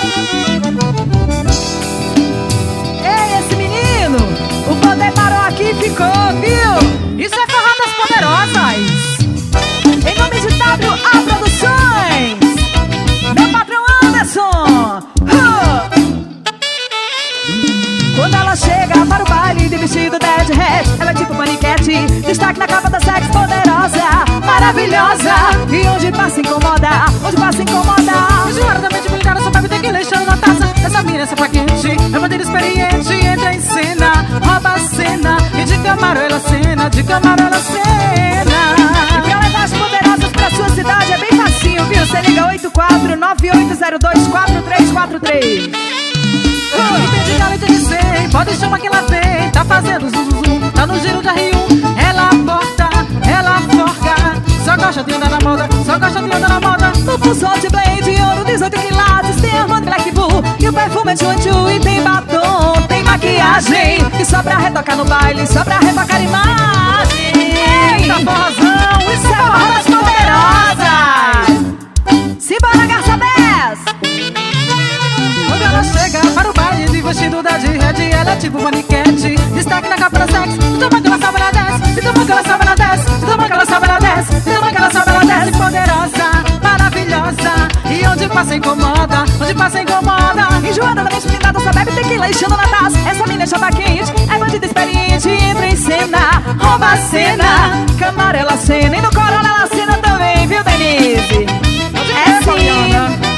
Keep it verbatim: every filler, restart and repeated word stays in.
Ei, esse menino, o poder parou aqui e ficou, viu? Isso é Forró das Poderosas. Em nome de W A Produções, meu patrão Anderson. uh! Quando ela chega para o baile de vestido dead hat, ela é tipo paniquete, destaque na capa da Sex Poderosa, maravilhosa. E onde passa incomoda, onde passa incomoda. Desiguardamente brincada, só bebe tequila enchendo na taça. Essa mina, essa quente, é uma dele experiente. Entra em cena, rouba a cena. E de Camaro ela cena, de Camaro ela cena. E pra levar as poderosas pra sua cidade é bem facinho, viu? Você liga oito quatro nove oito zero dois quatro três quatro três. Entendi que ela tem que ser, pode chamar que ela vem. Tá fazendo zum zum zum, tá no giro de R um. Ela porta, ela forca. Só gosta de andar na moda, só gosta de andar na moda. O pulsor de blade, ouro dezoito quilates. Tem Armani Black Bull e o perfume é Chuchu. E tem batom, tem maquiagem, e só pra retocar no baile, só pra retocar imagem. Eita, forrozão, Isso é Forró das Poderosas. Simbora, Garça dez. Quando ela chega para o baile de vestido da de red, ela é tipo maniquete, destaque na capa da Sex. De toma que ela sabe, ela desce. De toma que ela sabe, ela desce. De toma que ela sabe, ela desce. De toma que ela sabe, ela desce. Poderosa, maravilhosa. E onde passa incomoda, onde passa incomoda. Enjoada da mente blindada, só bebe tequila enchendo na taça. Essa mina chama quente, é bandida experiente. Entra em cena, rouba a cena. Camaro ela cena e no Corona ela cena também, viu, Denise? É sim.